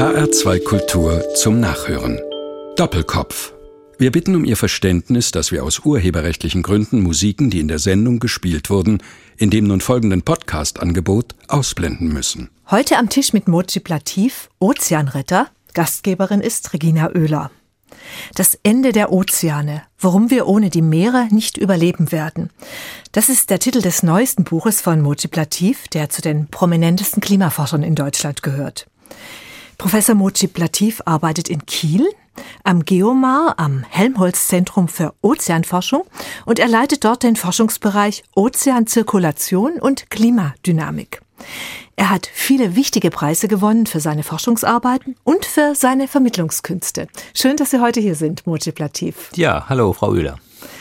HR2 Kultur zum Nachhören. Doppelkopf. Wir bitten um Ihr Verständnis, dass wir aus urheberrechtlichen Gründen Musiken, die in der Sendung gespielt wurden, in dem nun folgenden Podcast-Angebot ausblenden müssen. Heute am Tisch mit Mojib Latif, Ozeanretter. Gastgeberin ist Regina Oehler. Das Ende der Ozeane. Warum wir ohne die Meere nicht überleben werden. Das ist der Titel des neuesten Buches von Mojib Latif, der zu den prominentesten Klimaforschern in Deutschland gehört. Professor Mojib Latif arbeitet in Kiel am Geomar, am Helmholtz-Zentrum für Ozeanforschung, und er leitet dort den Forschungsbereich Ozeanzirkulation und Klimadynamik. Er hat viele wichtige Preise gewonnen für seine Forschungsarbeiten und für seine Vermittlungskünste. Schön, dass Sie heute hier sind, Mojib Latif. Ja, hallo, Frau Oehler.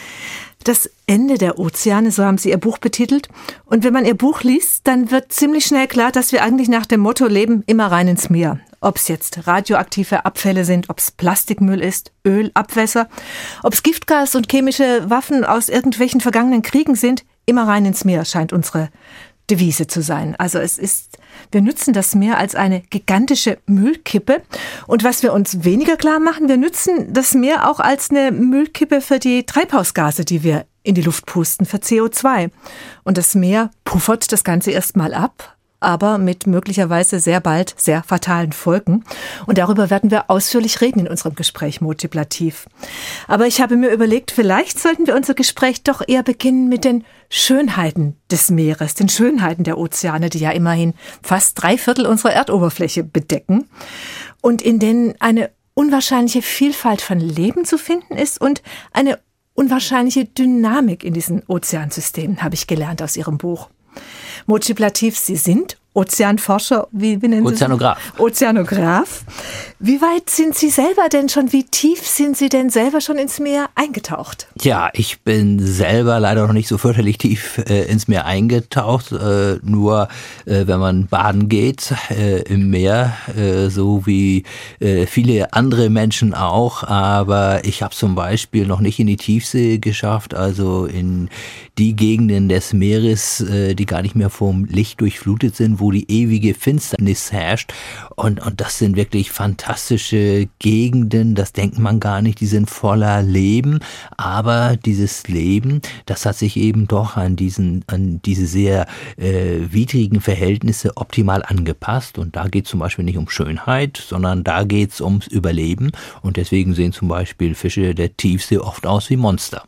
Das Ende der Ozeane, so haben Sie Ihr Buch betitelt. Und wenn man Ihr Buch liest, dann wird ziemlich schnell klar, dass wir eigentlich nach dem Motto leben, immer rein ins Meer. Ob es jetzt radioaktive Abfälle sind, ob es Plastikmüll ist, Öl, Abwässer, ob es Giftgas und chemische Waffen aus irgendwelchen vergangenen Kriegen sind, immer rein ins Meer scheint unsere Devise zu sein. Also wir nutzen das Meer als eine gigantische Müllkippe. Und was wir uns weniger klar machen, wir nutzen das Meer auch als eine Müllkippe für die Treibhausgase, die wir in die Luft pusten, für CO2. Und das Meer puffert das Ganze erstmal ab, aber mit möglicherweise sehr bald sehr fatalen Folgen. Und darüber werden wir ausführlich reden in unserem Gespräch, Mojib Latif. Aber ich habe mir überlegt, vielleicht sollten wir unser Gespräch doch eher beginnen mit den Schönheiten des Meeres, den Schönheiten der Ozeane, die ja immerhin fast 3/4 unserer Erdoberfläche bedecken und in denen eine unwahrscheinliche Vielfalt von Leben zu finden ist und eine unwahrscheinliche Dynamik in diesen Ozeansystemen, habe ich gelernt aus Ihrem Buch. Mojib Latif, Sie sind Ozeanforscher, wie nennen Sie Ozeanograf. Ozeanograf. Wie weit sind Sie selber denn schon, wie tief sind Sie denn selber schon ins Meer eingetaucht? Ja, ich bin selber leider noch nicht so fürchterlich tief ins Meer eingetaucht, nur wenn man baden geht im Meer, so wie viele andere Menschen auch, aber ich habe zum Beispiel noch nicht in die Tiefsee geschafft, also in die Gegenden des Meeres, die gar nicht mehr vom Licht durchflutet sind, wo die ewige Finsternis herrscht, und das sind wirklich fantastische Gegenden, das denkt man gar nicht, die sind voller Leben, aber dieses Leben, das hat sich eben doch an diese sehr widrigen Verhältnisse optimal angepasst, und da geht es zum Beispiel nicht um Schönheit, sondern da geht es ums Überleben, und deswegen sehen zum Beispiel Fische der Tiefsee oft aus wie Monster.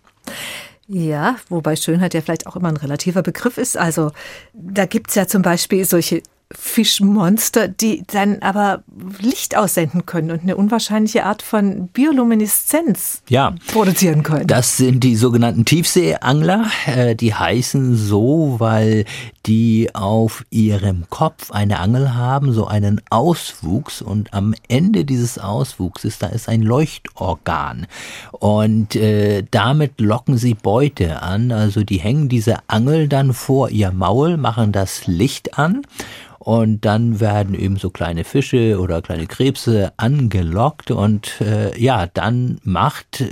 Ja, wobei Schönheit ja vielleicht auch immer ein relativer Begriff ist. Also da gibt's ja zum Beispiel solche Fischmonster, die dann aber Licht aussenden können und eine unwahrscheinliche Art von Biolumineszenz produzieren können. Das sind die sogenannten Tiefseeangler. Die heißen so, weil die auf ihrem Kopf eine Angel haben, so einen Auswuchs, und am Ende dieses Auswuchses, da ist ein Leuchtorgan, und damit locken sie Beute an. Also die hängen diese Angel dann vor ihr Maul, machen das Licht an, und dann werden eben so kleine Fische oder kleine Krebse angelockt, und dann macht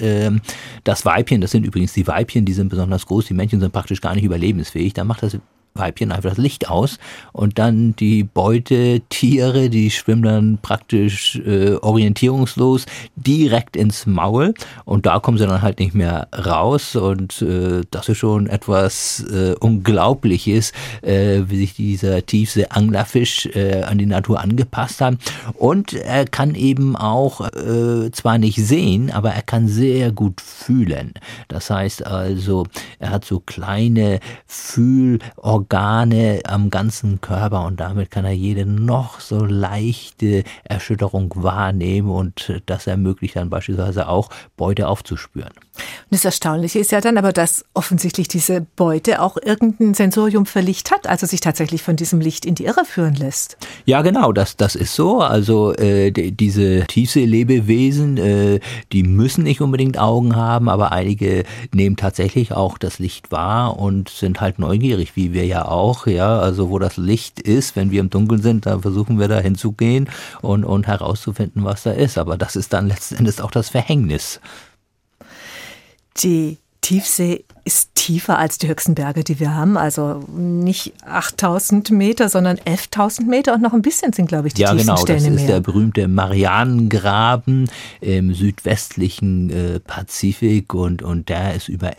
das Weibchen, das sind übrigens die Weibchen, die sind besonders groß, die Männchen sind praktisch gar nicht überlebensfähig, dann macht das Weibchen einfach das Licht aus, und dann die Beutetiere, die schwimmen dann praktisch orientierungslos direkt ins Maul, und da kommen sie dann halt nicht mehr raus, und das ist schon etwas Unglaubliches, wie sich dieser Tiefsee-Anglerfisch an die Natur angepasst hat, und er kann eben auch zwar nicht sehen, aber er kann sehr gut fühlen. Das heißt also, er hat so kleine Fühlorgane am ganzen Körper, und damit kann er jede noch so leichte Erschütterung wahrnehmen, und das ermöglicht dann beispielsweise auch, Beute aufzuspüren. Und das Erstaunliche ist ja dann aber, dass offensichtlich diese Beute auch irgendein Sensorium für Licht hat, also sich tatsächlich von diesem Licht in die Irre führen lässt. Ja, genau, das ist so. Also diese Tiefseelebewesen, die müssen nicht unbedingt Augen haben, aber einige nehmen tatsächlich auch das Licht wahr und sind halt neugierig, wie wir ja auch. Ja, also wo das Licht ist, wenn wir im Dunkeln sind, da versuchen wir da hinzugehen und herauszufinden, was da ist. Aber das ist dann letzten Endes auch das Verhängnis. Die Tiefsee ist tiefer als die höchsten Berge, die wir haben. Also nicht 8.000 Meter, sondern 11.000 Meter und noch ein bisschen sind, glaube ich, die tiefsten Stellen im Meer. Das ist der berühmte Marianengraben im südwestlichen Pazifik und der ist über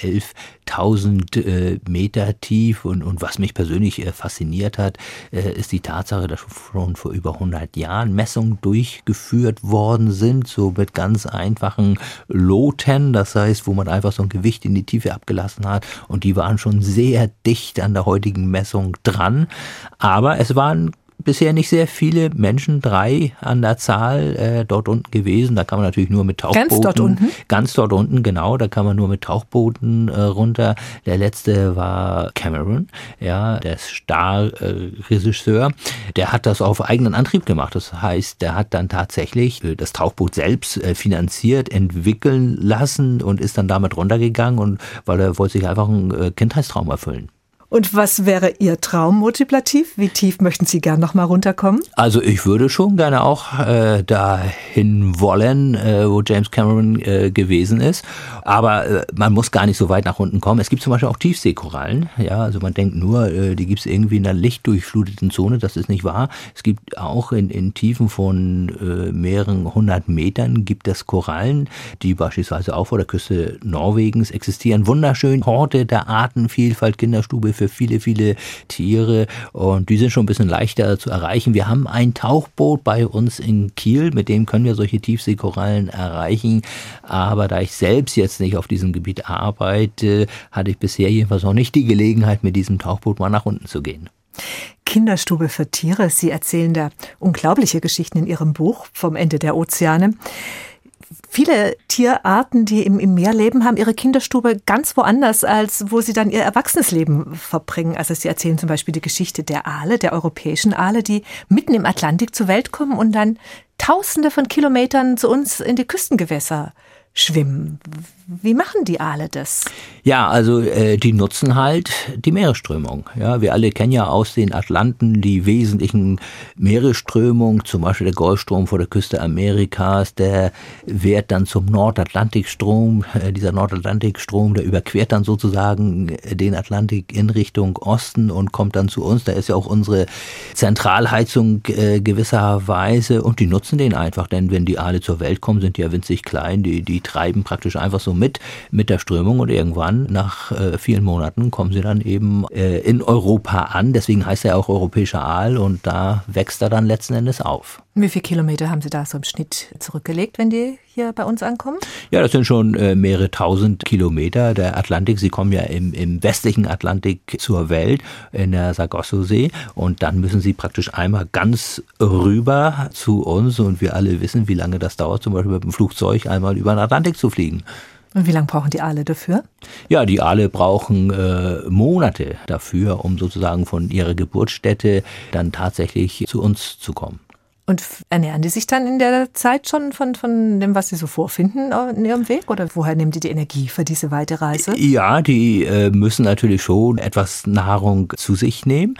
11.000 Meter tief. Und was mich persönlich fasziniert hat, ist die Tatsache, dass schon vor über 100 Jahren Messungen durchgeführt worden sind, so mit ganz einfachen Loten, das heißt, wo man einfach so ein Gewicht in die Tiefe abgelassen hat und die waren schon sehr dicht an der heutigen Messung dran, aber es waren bisher nicht sehr viele Menschen, 3 an der Zahl dort unten gewesen. Da kann man natürlich nur mit Tauchbooten. Ganz dort unten? Ganz dort unten, genau. Da kann man nur mit Tauchbooten runter. Der letzte war Cameron, ja, der Star-Regisseur. Der hat das auf eigenen Antrieb gemacht. Das heißt, der hat dann tatsächlich das Tauchboot selbst finanziert, entwickeln lassen und ist dann damit runtergegangen, und weil er wollte sich einfach einen Kindheitstraum erfüllen. Und was wäre Ihr Traummotivativ? Wie tief möchten Sie gern noch mal runterkommen? Also ich würde schon gerne auch dahin wollen, wo James Cameron gewesen ist. Aber man muss gar nicht so weit nach unten kommen. Es gibt zum Beispiel auch Tiefseekorallen. Ja, also man denkt nur, die gibt es irgendwie in einer lichtdurchfluteten Zone. Das ist nicht wahr. Es gibt auch in Tiefen von mehreren 100 Metern gibt es Korallen, die beispielsweise auch vor der Küste Norwegens existieren. Wunderschön, Horte der Artenvielfalt, Kinderstube für viele, viele Tiere, und die sind schon ein bisschen leichter zu erreichen. Wir haben ein Tauchboot bei uns in Kiel, mit dem können wir solche Tiefseekorallen erreichen, aber da ich selbst jetzt nicht auf diesem Gebiet arbeite, hatte ich bisher jedenfalls noch nicht die Gelegenheit, mit diesem Tauchboot mal nach unten zu gehen. Kinderstube für Tiere, Sie erzählen da unglaubliche Geschichten in Ihrem Buch vom Ende der Ozeane. Viele Tierarten, die im Meer leben, haben ihre Kinderstube ganz woanders, als wo sie dann ihr erwachsenes Leben verbringen. Also Sie erzählen zum Beispiel die Geschichte der Aale, der europäischen Aale, die mitten im Atlantik zur Welt kommen und dann Tausende von Kilometern zu uns in die Küstengewässer schwimmen. Wie machen die Aale das? Ja, also die nutzen halt die Meeresströmung. Ja, wir alle kennen ja aus den Atlanten die wesentlichen Meeresströmungen, zum Beispiel der Golfstrom vor der Küste Amerikas, der wird dann zum Nordatlantikstrom. Dieser Nordatlantikstrom, der überquert dann sozusagen den Atlantik in Richtung Osten und kommt dann zu uns. Da ist ja auch unsere Zentralheizung gewisserweise, und die nutzen den einfach, denn wenn die Aale zur Welt kommen, sind die ja winzig klein, die treiben praktisch einfach so mit der Strömung, und irgendwann nach vielen Monaten kommen sie dann eben in Europa an. Deswegen heißt er auch europäischer Aal, und da wächst er dann letzten Endes auf. Wie viele Kilometer haben Sie da so im Schnitt zurückgelegt, wenn die hier bei uns ankommen? Ja, das sind schon mehrere tausend Kilometer. Der Atlantik, Sie kommen ja im westlichen Atlantik zur Welt, in der Sargasso-See, und dann müssen Sie praktisch einmal ganz rüber zu uns, und wir alle wissen, wie lange das dauert, zum Beispiel mit dem Flugzeug einmal über den Atlantik zu fliegen. Und wie lange brauchen die Aale dafür? Ja, die Aale brauchen Monate dafür, um sozusagen von ihrer Geburtsstätte dann tatsächlich zu uns zu kommen. Und ernähren die sich dann in der Zeit schon von dem, was sie so vorfinden in ihrem Weg? Oder woher nehmen die Energie für diese weite Reise? Ja, die müssen natürlich schon etwas Nahrung zu sich nehmen.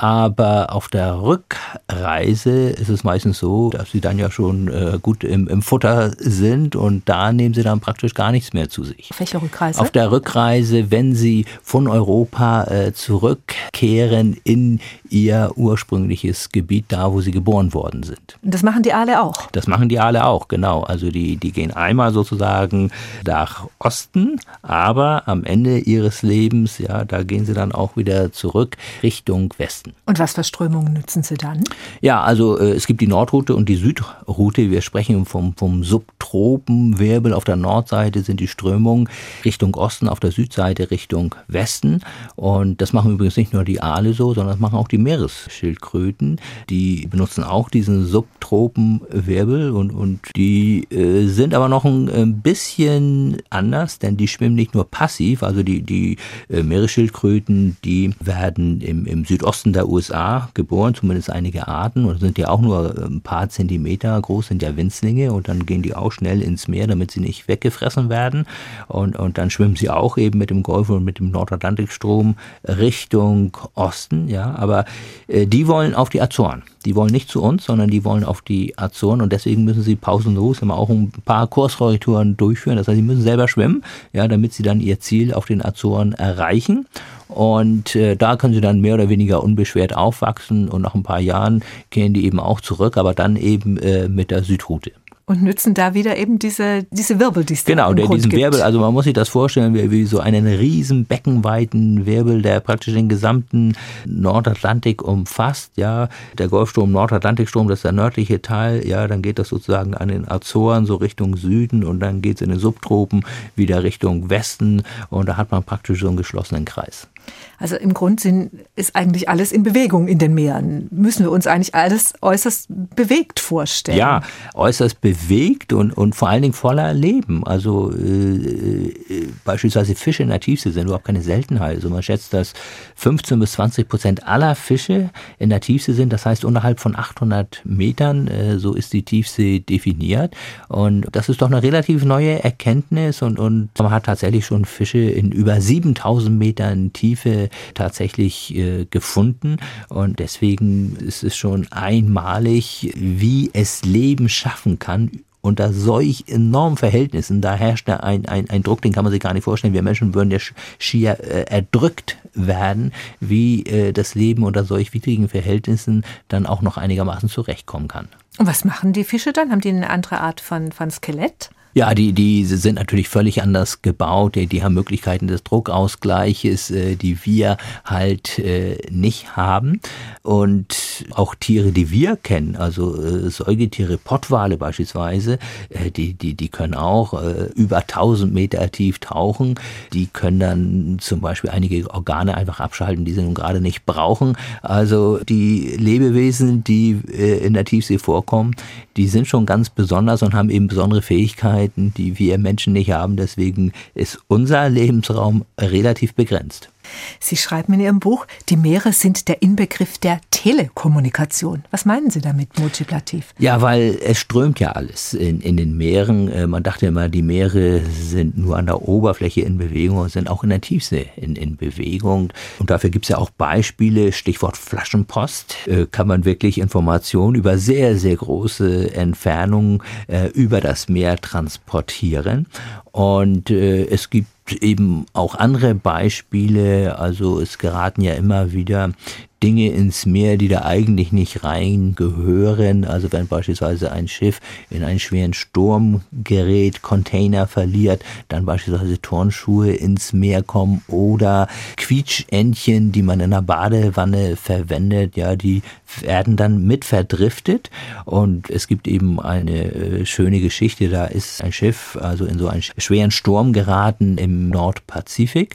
Aber auf der Rückreise ist es meistens so, dass sie dann ja schon gut im Futter sind. Und da nehmen sie dann praktisch gar nichts mehr zu sich. Auf welcher Rückreise? Auf der Rückreise, wenn sie von Europa zurückkehren in ihr ursprüngliches Gebiet, da wo sie geboren worden sind. Und das machen die Aale auch? Das machen die Aale auch, genau. Also die gehen einmal sozusagen nach Osten, aber am Ende ihres Lebens, ja, da gehen sie dann auch wieder zurück Richtung Westen. Und was für Strömungen nutzen sie dann? Ja, also es gibt die Nordroute und die Südroute. Wir sprechen vom Subtropenwirbel. Auf der Nordseite sind die Strömungen Richtung Osten, auf der Südseite Richtung Westen. Und das machen übrigens nicht nur die Aale so, sondern das machen auch die Meeresschildkröten. Die benutzen auch diesen Subtropenwirbel, und die sind aber noch ein bisschen anders, denn die schwimmen nicht nur passiv, also die Meeresschildkröten, die werden im Südosten der USA geboren, zumindest einige Arten, und sind ja auch nur ein paar Zentimeter groß, sind ja Winzlinge, und dann gehen die auch schnell ins Meer, damit sie nicht weggefressen werden, und dann schwimmen sie auch eben mit dem Golf und mit dem Nordatlantikstrom Richtung Osten, ja, aber die wollen auf die Azoren. Die wollen nicht zu uns, sondern die wollen auf die Azoren und deswegen müssen sie pausenlos immer auch ein paar Kurskorrekturen durchführen. Das heißt, sie müssen selber schwimmen, ja, damit sie dann ihr Ziel auf den Azoren erreichen. Und da können sie dann mehr oder weniger unbeschwert aufwachsen und nach ein paar Jahren kehren die eben auch zurück, aber dann eben mit der Südroute. Und nützen da wieder eben diese Wirbel, die es da im Grund diesen gibt. Wirbel, also man muss sich das vorstellen wie so einen riesen beckenweiten Wirbel, der praktisch den gesamten Nordatlantik umfasst, ja, der Golfstrom, Nordatlantikstrom, das ist der nördliche Teil, ja, dann geht das sozusagen an den Azoren so Richtung Süden und dann geht es in den Subtropen wieder Richtung Westen und da hat man praktisch so einen geschlossenen Kreis. Also im Grundsinn ist eigentlich alles in Bewegung in den Meeren. Müssen wir uns eigentlich alles äußerst bewegt vorstellen. Ja, äußerst bewegt und vor allen Dingen voller Leben. Also beispielsweise Fische in der Tiefsee sind überhaupt keine Seltenheit. Also man schätzt, dass 15-20% aller Fische in der Tiefsee sind. Das heißt unterhalb von 800 Metern, so ist die Tiefsee definiert. Und das ist doch eine relativ neue Erkenntnis und man hat tatsächlich schon Fische in über 7000 Metern Tiefe tatsächlich gefunden und deswegen ist es schon einmalig, wie es Leben schaffen kann unter solch enormen Verhältnissen. Da herrscht ein Druck, den kann man sich gar nicht vorstellen. Wir Menschen würden ja schier erdrückt werden, wie das Leben unter solch widrigen Verhältnissen dann auch noch einigermaßen zurechtkommen kann. Und was machen die Fische dann? Haben die eine andere Art von Skelett? Ja, die sind natürlich völlig anders gebaut, die haben Möglichkeiten des Druckausgleiches, die wir halt nicht haben. Und auch Tiere, die wir kennen, also Säugetiere, Pottwale beispielsweise, die können auch über 1000 Meter tief tauchen. Die können dann zum Beispiel einige Organe einfach abschalten, die sie nun gerade nicht brauchen. Also die Lebewesen, die in der Tiefsee vorkommen, die sind schon ganz besonders und haben eben besondere Fähigkeiten, die wir Menschen nicht haben. Deswegen ist unser Lebensraum relativ begrenzt. Sie schreiben in Ihrem Buch, die Meere sind der Inbegriff der Telekommunikation. Was meinen Sie damit, Mujib Latif? Ja, weil es strömt ja alles in den Meeren. Man dachte immer, die Meere sind nur an der Oberfläche in Bewegung und sind auch in der Tiefsee in Bewegung. Und dafür gibt es ja auch Beispiele, Stichwort Flaschenpost. Kann man wirklich Informationen über sehr, sehr große Entfernungen über das Meer transportieren. Und es gibt eben auch andere Beispiele, also es geraten ja immer wieder Dinge ins Meer, die da eigentlich nicht rein gehören. Also wenn beispielsweise ein Schiff in einen schweren Sturm gerät, Container verliert, dann beispielsweise Turnschuhe ins Meer kommen oder Quietschentchen, die man in der Badewanne verwendet, ja, die werden dann mit verdriftet. Und es gibt eben eine schöne Geschichte, da ist ein Schiff also in so einen schweren Sturm geraten im Nordpazifik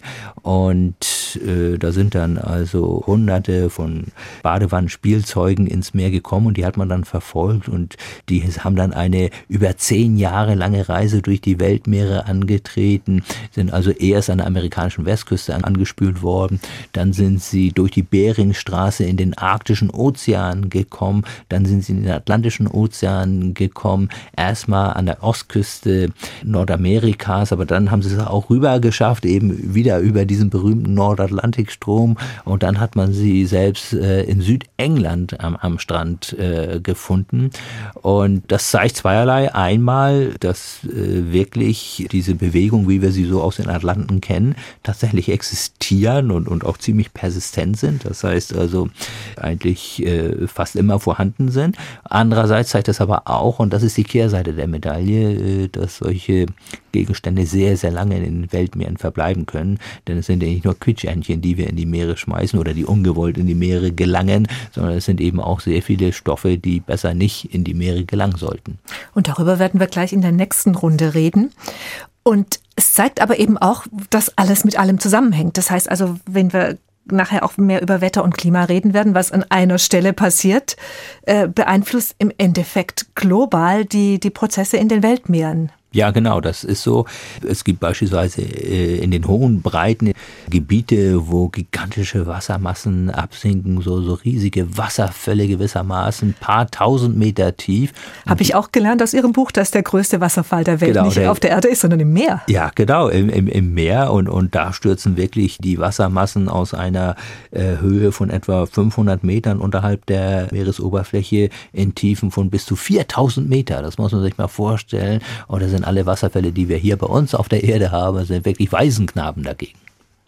und da sind dann also Hunderte von Badewannenspielzeugen ins Meer gekommen und die hat man dann verfolgt und die haben dann eine über 10 Jahre lange Reise durch die Weltmeere angetreten, sind also erst an der amerikanischen Westküste angespült worden, dann sind sie durch die Beringstraße in den arktischen Ozean gekommen, dann sind sie in den Atlantischen Ozean gekommen, erstmal an der Ostküste Nordamerikas, aber dann haben sie es auch rüber geschafft, eben wieder über diesen berühmten Nordatlantikstrom und dann hat man sie selbst in Südengland am Strand gefunden und das zeigt zweierlei. Einmal, dass wirklich diese Bewegung, wie wir sie so aus den Atlanten kennen, tatsächlich existieren und auch ziemlich persistent sind. Das heißt also eigentlich fast immer vorhanden sind. Andererseits zeigt das aber auch, und das ist die Kehrseite der Medaille, dass solche Gegenstände sehr, sehr lange in den Weltmeeren verbleiben können, denn es sind ja nicht nur Quietschentchen, die wir in die Meere schmeißen oder die ungewollt in die Meere gelangen, sondern es sind eben auch sehr viele Stoffe, die besser nicht in die Meere gelangen sollten. Und darüber werden wir gleich in der nächsten Runde reden. Und es zeigt aber eben auch, dass alles mit allem zusammenhängt. Das heißt also, wenn wir nachher auch mehr über Wetter und Klima reden werden, was an einer Stelle passiert, beeinflusst im Endeffekt global die Prozesse in den Weltmeeren. Ja, genau, das ist so. Es gibt beispielsweise in den hohen Breiten Gebiete, wo gigantische Wassermassen absinken, so riesige Wasserfälle gewissermaßen, paar tausend Meter tief. Habe ich auch gelernt aus Ihrem Buch, dass der größte Wasserfall der Welt nicht auf der Erde ist, sondern im Meer. Ja, genau, im Meer und da stürzen wirklich die Wassermassen aus einer Höhe von etwa 500 Metern unterhalb der Meeresoberfläche in Tiefen von bis zu 4000 Meter. Das muss man sich mal vorstellen. Und das sind alle Wasserfälle, die wir hier bei uns auf der Erde haben, sind wirklich Waisenknaben dagegen.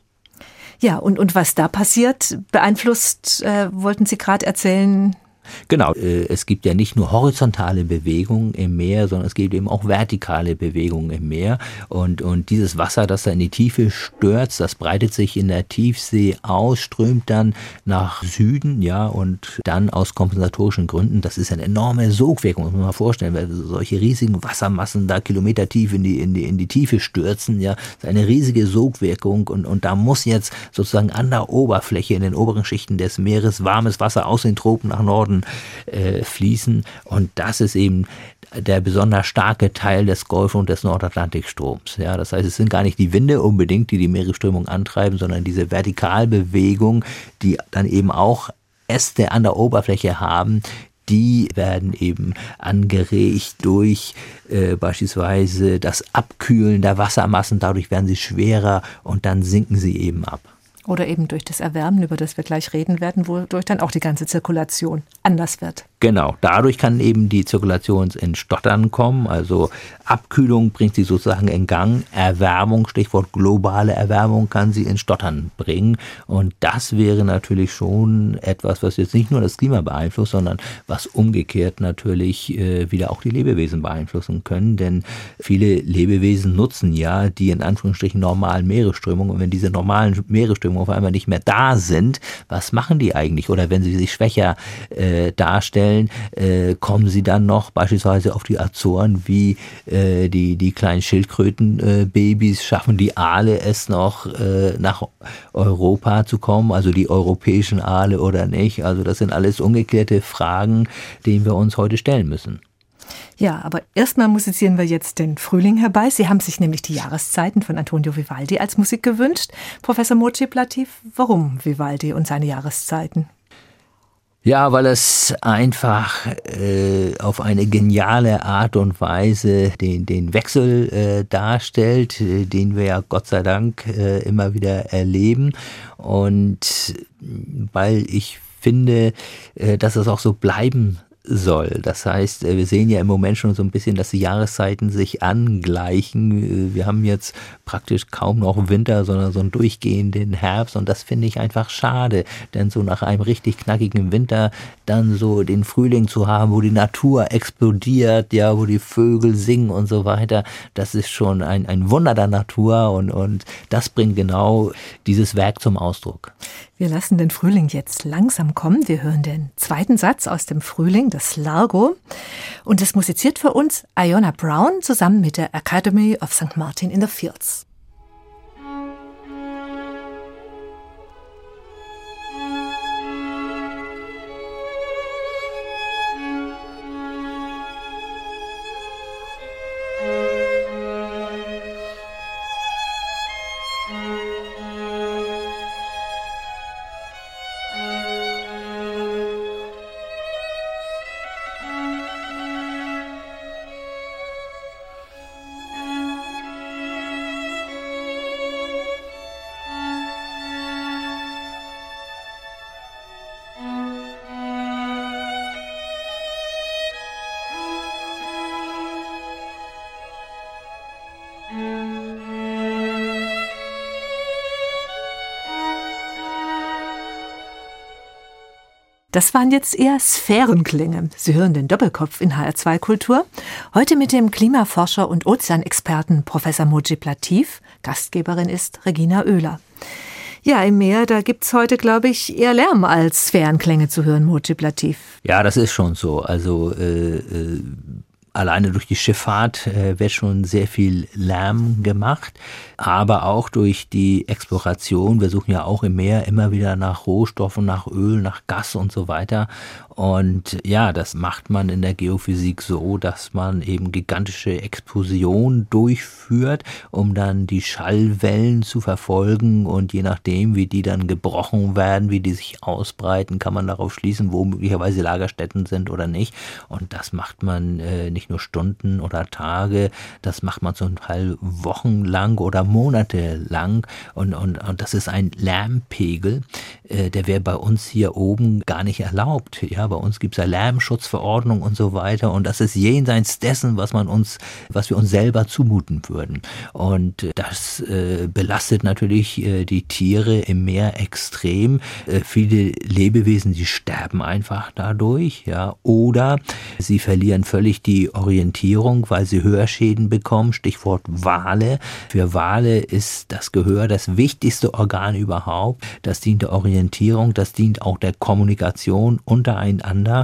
Ja, und was da passiert, beeinflusst, wollten Sie gerade erzählen. Genau, es gibt ja nicht nur horizontale Bewegungen im Meer, sondern es gibt eben auch vertikale Bewegungen im Meer. Und dieses Wasser, das da in die Tiefe stürzt, das breitet sich in der Tiefsee aus, strömt dann nach Süden, ja, und dann aus kompensatorischen Gründen, das ist eine enorme Sogwirkung, muss man mal vorstellen, weil solche riesigen Wassermassen da kilometertief in die Tiefe stürzen, ja, das ist eine riesige Sogwirkung und da muss jetzt sozusagen an der Oberfläche, in den oberen Schichten des Meeres, warmes Wasser aus den Tropen nach Norden fließen und das ist eben der besonders starke Teil des Golf- und des Nordatlantikstroms. Ja, das heißt, es sind gar nicht die Winde unbedingt, die Meeresströmung antreiben, sondern diese Vertikalbewegung, die dann eben auch Äste an der Oberfläche haben, die werden eben angeregt durch beispielsweise das Abkühlen der Wassermassen, dadurch werden sie schwerer und dann sinken sie eben ab. Oder eben durch das Erwärmen, über das wir gleich reden werden, wodurch dann auch die ganze Zirkulation anders wird. Genau, dadurch kann eben die Zirkulation ins Stottern kommen, also Abkühlung bringt sie sozusagen in Gang, Erwärmung, Stichwort globale Erwärmung, kann sie ins Stottern bringen und das wäre natürlich schon etwas, was jetzt nicht nur das Klima beeinflusst, sondern was umgekehrt natürlich wieder auch die Lebewesen beeinflussen können, denn viele Lebewesen nutzen ja die in Anführungsstrichen normalen Meeresströmungen und wenn diese normalen Meeresströmungen auf einmal nicht mehr da sind, was machen die eigentlich oder wenn sie sich schwächer darstellen, kommen sie dann noch beispielsweise auf die Azoren, wie die kleinen Schildkrötenbabys, schaffen die Aale es noch nach Europa zu kommen, also die europäischen Aale oder nicht. Also das sind alles ungeklärte Fragen, denen wir uns heute stellen müssen. Ja, aber erstmal musizieren wir jetzt den Frühling herbei. Sie haben sich nämlich die Jahreszeiten von Antonio Vivaldi als Musik gewünscht. Professor Mojib Latif, warum Vivaldi und seine Jahreszeiten? Ja, weil es einfach auf eine geniale Art und Weise den Wechsel darstellt, den wir ja Gott sei Dank immer wieder erleben. Und weil ich finde, dass es auch so bleiben soll. Das heißt, wir sehen ja im Moment schon so ein bisschen, dass die Jahreszeiten sich angleichen. Wir haben jetzt praktisch kaum noch Winter, sondern so einen durchgehenden Herbst und das finde ich einfach schade, denn so nach einem richtig knackigen Winter dann so den Frühling zu haben, wo die Natur explodiert, ja, wo die Vögel singen und so weiter, das ist schon ein Wunder der Natur und das bringt genau dieses Werk zum Ausdruck. Wir lassen den Frühling jetzt langsam kommen. Wir hören den zweiten Satz aus dem Frühling, das Largo. Und es musiziert für uns Iona Brown zusammen mit der Academy of St. Martin in the Fields. Das waren jetzt eher Sphärenklänge. Sie hören den Doppelkopf in HR2 Kultur. Heute mit dem Klimaforscher und Ozeanexperten Professor Mojib Latif. Gastgeberin ist Regina Oehler. Ja, im Meer, da gibt's heute, glaube ich, eher Lärm als Sphärenklänge zu hören, Mojib Latif. Ja, das ist schon so. Also alleine durch die Schifffahrt wird schon sehr viel Lärm gemacht, aber auch durch die Exploration. Wir suchen ja auch im Meer immer wieder nach Rohstoffen, nach Öl, nach Gas und so weiter. Und ja, das macht man in der Geophysik so, dass man eben gigantische Explosionen durchführt, um dann die Schallwellen zu verfolgen, und je nachdem, wie die dann gebrochen werden, wie die sich ausbreiten, kann man darauf schließen, wo möglicherweise Lagerstätten sind oder nicht. Und das macht man nicht nur Stunden oder Tage, das macht man zum Teil wochenlang oder monatelang, und das ist ein Lärmpegel, der wäre bei uns hier oben gar nicht erlaubt. Ja, bei uns gibt es ja Lärmschutzverordnung und so weiter, und das ist jenseits dessen, was wir uns selber zumuten würden. Und das belastet natürlich die Tiere im Meer extrem. Viele Lebewesen, die sterben einfach dadurch, ja, oder sie verlieren völlig die Orientierung, weil sie Hörschäden bekommen. Stichwort Wale. Für Wale ist das Gehör das wichtigste Organ überhaupt. Das dient der Orientierung, das dient auch der Kommunikation untereinander,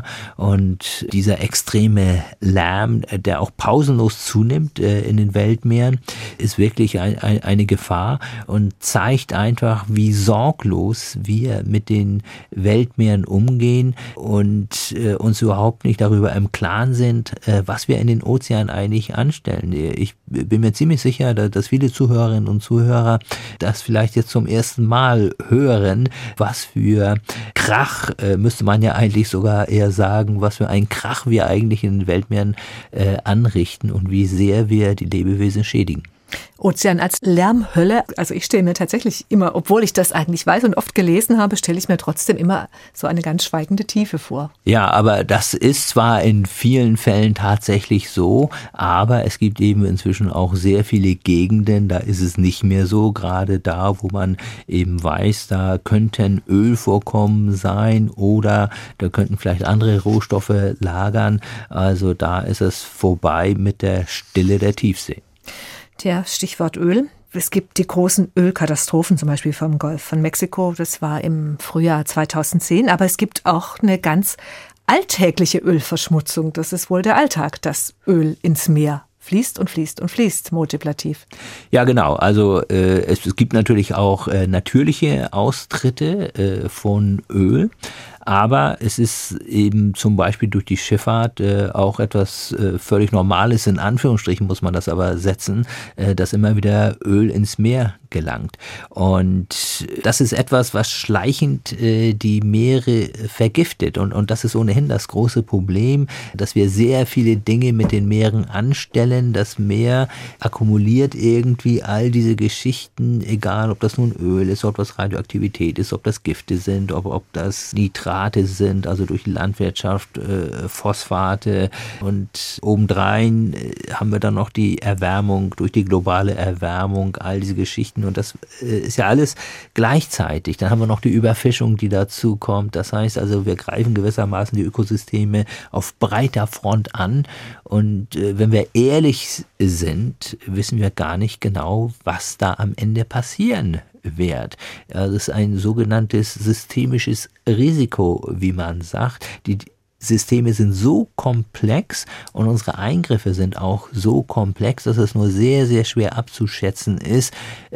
und dieser extreme Lärm, der auch pausenlos zunimmt in den Weltmeeren, ist wirklich eine Gefahr und zeigt einfach, wie sorglos wir mit den Weltmeeren umgehen und uns überhaupt nicht darüber im Klaren sind, was wir in den Ozeanen eigentlich anstellen. Ich bin mir ziemlich sicher, dass viele Zuhörerinnen und Zuhörer das vielleicht jetzt zum ersten Mal hören, was für Krach, müsste man ja eigentlich sogar eher sagen, was für ein Krach wir eigentlich in den Weltmeeren anrichten und wie sehr wir die Lebewesen schädigen. Ozean als Lärmhölle. Also ich stelle mir tatsächlich immer, obwohl ich das eigentlich weiß und oft gelesen habe, stelle ich mir trotzdem immer so eine ganz schweigende Tiefe vor. Ja, aber das ist zwar in vielen Fällen tatsächlich so, aber es gibt eben inzwischen auch sehr viele Gegenden, da ist es nicht mehr so, gerade da, wo man eben weiß, da könnten Ölvorkommen sein oder da könnten vielleicht andere Rohstoffe lagern. Also da ist es vorbei mit der Stille der Tiefsee. Tja, Stichwort Öl. Es gibt die großen Ölkatastrophen, zum Beispiel vom Golf von Mexiko. Das war im Frühjahr 2010. Aber es gibt auch eine ganz alltägliche Ölverschmutzung. Das ist wohl der Alltag, dass Öl ins Meer fließt und fließt und fließt, multiplativ. Ja, genau. Also es gibt natürlich auch natürliche Austritte von Öl. Aber es ist eben zum Beispiel durch die Schifffahrt auch etwas völlig Normales, in Anführungsstrichen muss man das aber setzen, dass immer wieder Öl ins Meer gelangt. Und das ist etwas, was schleichend die Meere vergiftet. Und das ist ohnehin das große Problem, dass wir sehr viele Dinge mit den Meeren anstellen. Das Meer akkumuliert irgendwie all diese Geschichten, egal ob das nun Öl ist, ob das Radioaktivität ist, ob das Gifte sind, ob das Nitrate sind, also durch die Landwirtschaft, Phosphate, und obendrein haben wir dann noch die Erwärmung, durch die globale Erwärmung, all diese Geschichten, und das ist ja alles gleichzeitig. Dann haben wir noch die Überfischung, die dazu kommt. Das heißt also, wir greifen gewissermaßen die Ökosysteme auf breiter Front an, und wenn wir ehrlich sind, wissen wir gar nicht genau, was da am Ende passieren wird. Das ist ein sogenanntes systemisches Risiko, wie man sagt. Die Systeme sind so komplex und unsere Eingriffe sind auch so komplex, dass es nur sehr, sehr schwer abzuschätzen ist,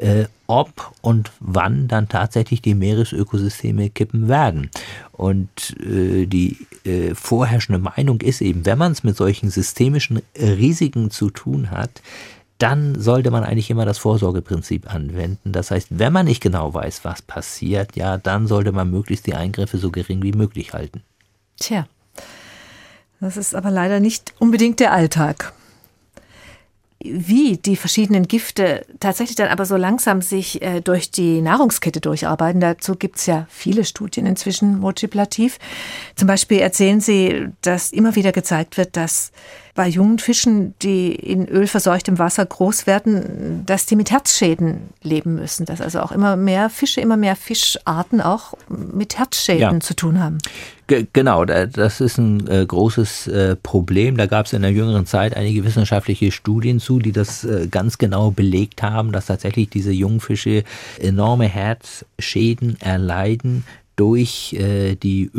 ob und wann dann tatsächlich die Meeresökosysteme kippen werden. Und die vorherrschende Meinung ist eben, wenn man es mit solchen systemischen Risiken zu tun hat, dann sollte man eigentlich immer das Vorsorgeprinzip anwenden. Das heißt, wenn man nicht genau weiß, was passiert, ja, dann sollte man möglichst die Eingriffe so gering wie möglich halten. Tja, das ist aber leider nicht unbedingt der Alltag. Wie die verschiedenen Gifte tatsächlich dann aber so langsam sich durch die Nahrungskette durcharbeiten, dazu gibt es ja viele Studien inzwischen multiplativ. Zum Beispiel erzählen Sie, dass immer wieder gezeigt wird, dass bei jungen Fischen, die in ölverseuchtem Wasser groß werden, dass die mit Herzschäden leben müssen. Dass also auch immer mehr Fische, immer mehr Fischarten auch mit Herzschäden zu tun haben. Genau, das ist ein großes Problem. Da gab es in der jüngeren Zeit einige wissenschaftliche Studien zu, die das ganz genau belegt haben, dass tatsächlich diese jungen Fische enorme Herzschäden erleiden durch die Ölverstromung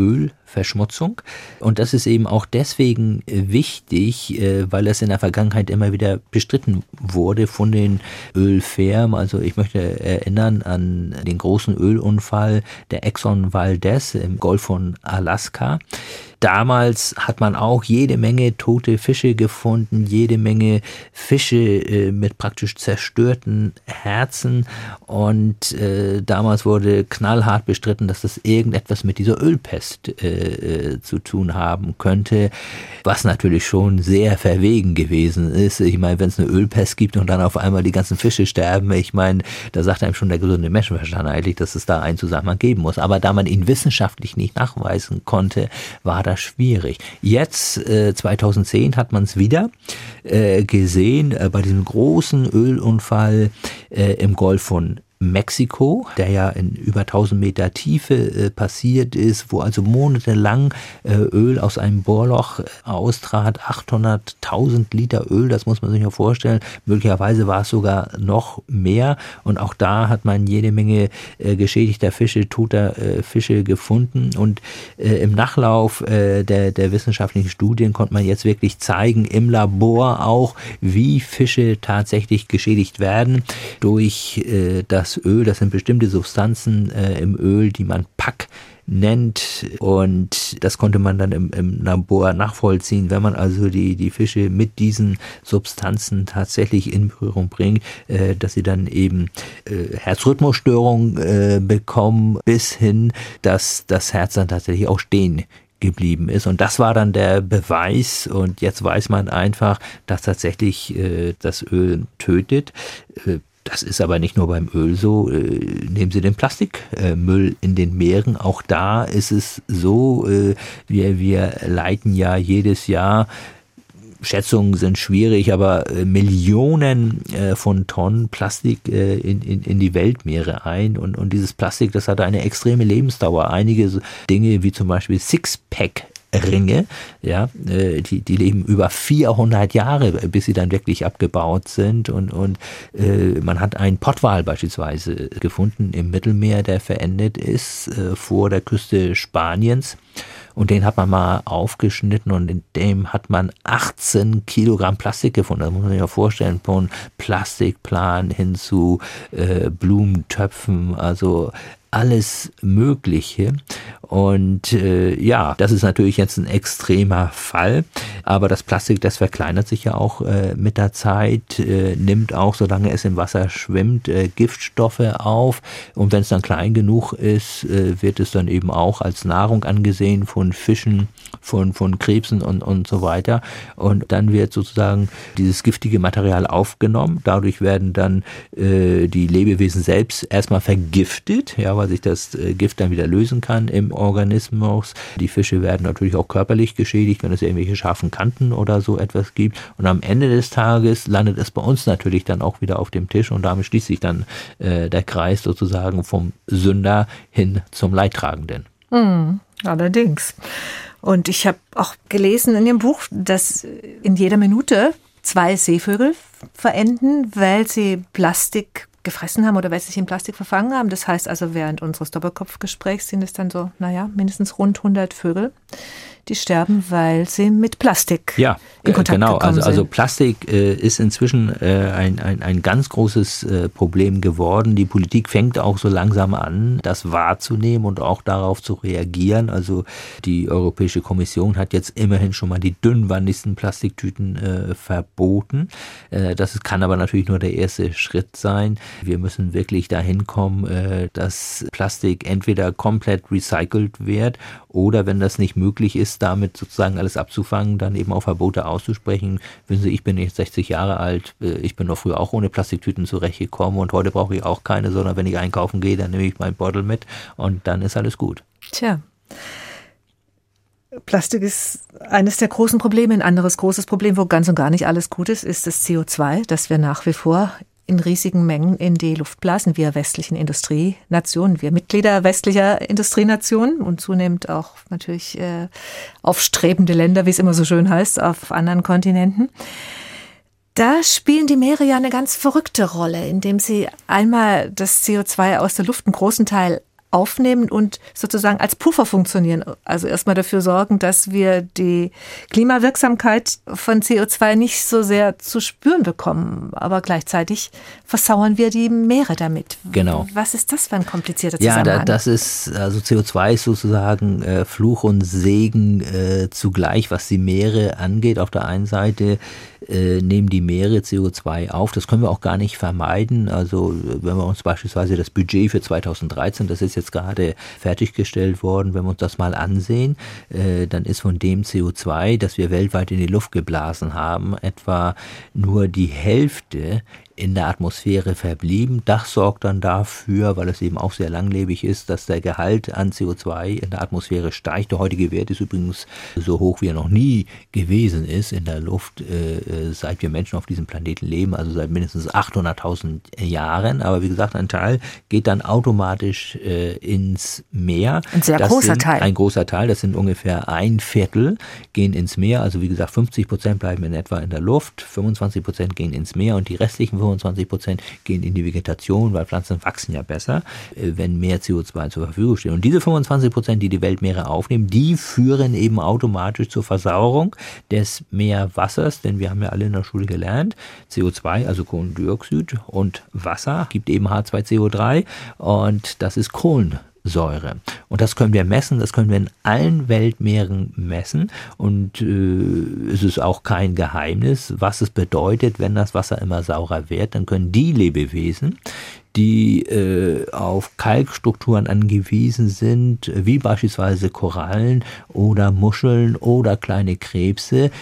Verschmutzung. Und das ist eben auch deswegen wichtig, weil es in der Vergangenheit immer wieder bestritten wurde von den Ölfirmen. Also ich möchte erinnern an den großen Ölunfall der Exxon Valdez im Golf von Alaska. Damals hat man auch jede Menge tote Fische gefunden, jede Menge Fische mit praktisch zerstörten Herzen und damals wurde knallhart bestritten, dass das irgendetwas mit dieser Ölpest zu tun haben könnte, was natürlich schon sehr verwegen gewesen ist. Ich meine, wenn es eine Ölpest gibt und dann auf einmal die ganzen Fische sterben, ich meine, da sagt einem schon der gesunde Menschenverstand eigentlich, dass es da einen Zusammenhang geben muss. Aber da man ihn wissenschaftlich nicht nachweisen konnte, war das schwierig. Jetzt, 2010, hat man es wieder gesehen, bei diesem großen Ölunfall im Golf von Mexiko, der ja in über 1000 Meter Tiefe passiert ist, wo also monatelang Öl aus einem Bohrloch austrat, 800.000 Liter Öl, das muss man sich ja vorstellen, möglicherweise war es sogar noch mehr und auch da hat man jede Menge geschädigter Fische, toter Fische gefunden und im Nachlauf der wissenschaftlichen Studien konnte man jetzt wirklich zeigen, im Labor auch, wie Fische tatsächlich geschädigt werden durch das Öl. Das sind bestimmte Substanzen im Öl, die man PAC nennt und das konnte man dann im Labor nachvollziehen. Wenn man also die Fische mit diesen Substanzen tatsächlich in Berührung bringt, dass sie dann eben Herzrhythmusstörungen bekommen, bis hin, dass das Herz dann tatsächlich auch stehen geblieben ist. Und das war dann der Beweis und jetzt weiß man einfach, dass tatsächlich das Öl tötet. Das ist aber nicht nur beim Öl so. Nehmen Sie den Plastikmüll in den Meeren. Auch da ist es so, wir leiten ja jedes Jahr, Schätzungen sind schwierig, aber Millionen von Tonnen Plastik in die Weltmeere ein. Und dieses Plastik, das hat eine extreme Lebensdauer. Einige Dinge wie zum Beispiel Sixpack-Ringe, ja, die leben über 400 Jahre, bis sie dann wirklich abgebaut sind und man hat einen Pottwal beispielsweise gefunden im Mittelmeer, der verendet ist vor der Küste Spaniens. Und den hat man mal aufgeschnitten und in dem hat man 18 Kilogramm Plastik gefunden. Das muss man sich ja vorstellen, von Plastikplan hin zu Blumentöpfen, also alles Mögliche. Und ja, das ist natürlich jetzt ein extremer Fall, aber das Plastik, das verkleinert sich ja auch mit der Zeit, nimmt auch, solange es im Wasser schwimmt, Giftstoffe auf und wenn es dann klein genug ist, wird es dann eben auch als Nahrung angesehen von Fischen, von Krebsen und so weiter und dann wird sozusagen dieses giftige Material aufgenommen, dadurch werden dann die Lebewesen selbst erstmal vergiftet, ja, weil sich das Gift dann wieder lösen kann im Organismus. Die Fische werden natürlich auch körperlich geschädigt, wenn es irgendwelche scharfen Kanten oder so etwas gibt. Und am Ende des Tages landet es bei uns natürlich dann auch wieder auf dem Tisch und damit schließt sich dann der Kreis sozusagen vom Sünder hin zum Leidtragenden. Allerdings. Und ich habe auch gelesen in dem Buch, dass in jeder Minute 2 Seevögel verenden, weil sie Plastik gefressen haben oder weil sie sich in Plastik verfangen haben. Das heißt also, während unseres Doppelkopfgesprächs sind es dann so, mindestens rund 100 Vögel, die sterben, weil sie mit Plastik in Kontakt gekommen sind. Also Plastik ist inzwischen ein ganz großes Problem geworden. Die Politik fängt auch so langsam an, das wahrzunehmen und auch darauf zu reagieren. Also die Europäische Kommission hat jetzt immerhin schon mal die dünnwandigsten Plastiktüten verboten. Das kann aber natürlich nur der erste Schritt sein. Wir müssen wirklich dahin kommen, dass Plastik entweder komplett recycelt wird oder, wenn das nicht möglich ist, damit sozusagen alles abzufangen, dann eben auch Verbote auszusprechen. Wissen Sie, ich bin jetzt 60 Jahre alt, ich bin doch früher auch ohne Plastiktüten zurechtgekommen und heute brauche ich auch keine, sondern wenn ich einkaufen gehe, dann nehme ich meinen Beutel mit und dann ist alles gut. Tja. Plastik ist eines der großen Probleme. Ein anderes großes Problem, wo ganz und gar nicht alles gut ist das CO2, das wir nach wie vor in riesigen Mengen in die Luft blasen, wir westlichen Industrienationen, wir Mitglieder westlicher Industrienationen und zunehmend auch natürlich aufstrebende Länder, wie es immer so schön heißt, auf anderen Kontinenten. Da spielen die Meere ja eine ganz verrückte Rolle, indem sie einmal das CO2 aus der Luft einen großen Teil aufnehmen und sozusagen als Puffer funktionieren. Also erstmal dafür sorgen, dass wir die Klimawirksamkeit von CO2 nicht so sehr zu spüren bekommen. Aber gleichzeitig versauern wir die Meere damit. Genau. Was ist das für ein komplizierter Zusammenhang? Ja, das ist, also CO2 ist sozusagen Fluch und Segen zugleich, was die Meere angeht. Auf der einen Seite nehmen die Meere CO2 auf. Das können wir auch gar nicht vermeiden. Also wenn wir uns beispielsweise das Budget für 2013, das ist jetzt gerade fertiggestellt worden, wenn wir uns das mal ansehen, dann ist von dem CO2, das wir weltweit in die Luft geblasen haben, etwa nur die Hälfte in der Atmosphäre verblieben. Das sorgt dann dafür, weil es eben auch sehr langlebig ist, dass der Gehalt an CO2 in der Atmosphäre steigt. Der heutige Wert ist übrigens so hoch, wie er noch nie gewesen ist in der Luft, seit wir Menschen auf diesem Planeten leben, also seit mindestens 800.000 Jahren. Aber wie gesagt, ein Teil geht dann automatisch ins Meer. Ein sehr großer Teil. Ein großer Teil, das sind ungefähr 1/4, gehen ins Meer. Also wie gesagt, 50% bleiben in etwa in der Luft, 25% gehen ins Meer und die restlichen 25% gehen in die Vegetation, weil Pflanzen wachsen ja besser, wenn mehr CO2 zur Verfügung steht. Und diese 25%, die die Weltmeere aufnehmen, die führen eben automatisch zur Versauerung des Meerwassers, denn wir haben ja alle in der Schule gelernt, CO2, also Kohlendioxid, und Wasser gibt eben H2CO3 und das ist Kohlensäure. Und das können wir messen, das können wir in allen Weltmeeren messen und es ist auch kein Geheimnis, was es bedeutet, wenn das Wasser immer saurer wird, dann können die Lebewesen, die auf Kalkstrukturen angewiesen sind, wie beispielsweise Korallen oder Muscheln oder kleine Krebse,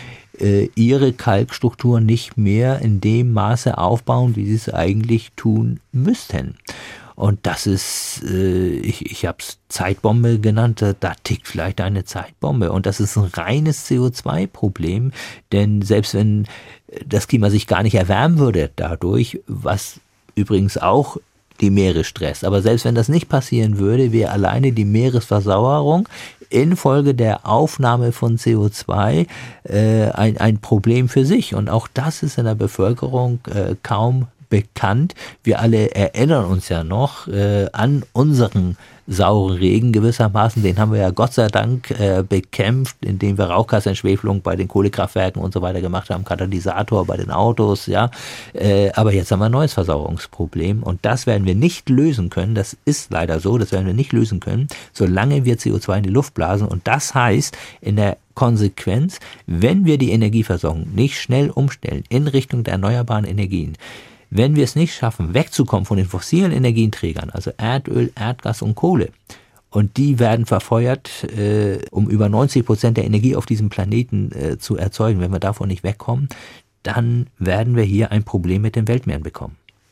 ihre Kalkstruktur nicht mehr in dem Maße aufbauen, wie sie es eigentlich tun müssten. Und das ist, ich habe es Zeitbombe genannt, da tickt vielleicht eine Zeitbombe. Und das ist ein reines CO2-Problem, denn selbst wenn das Klima sich gar nicht erwärmen würde dadurch, was übrigens auch die Meere stresst, aber selbst wenn das nicht passieren würde, wäre alleine die Meeresversauerung infolge der Aufnahme von CO2 ein Problem für sich. Und auch das ist in der Bevölkerung kaum bekannt. Wir alle erinnern uns ja noch an unseren sauren Regen gewissermaßen. Den haben wir ja Gott sei Dank bekämpft, indem wir Rauchgasentschwefelung bei den Kohlekraftwerken und so weiter gemacht haben, Katalysator bei den Autos, ja. Aber jetzt haben wir ein neues Versauerungsproblem und das werden wir nicht lösen können. Das ist leider so, das werden wir nicht lösen können, solange wir CO2 in die Luft blasen. Und das heißt in der Konsequenz, wenn wir die Energieversorgung nicht schnell umstellen in Richtung der erneuerbaren Energien, wenn wir es nicht schaffen, wegzukommen von den fossilen Energieträgern, also Erdöl, Erdgas und Kohle, und die werden verfeuert, um über 90% der Energie auf diesem Planeten zu erzeugen, wenn wir davon nicht wegkommen, dann werden wir hier ein Problem mit den Weltmeeren bekommen.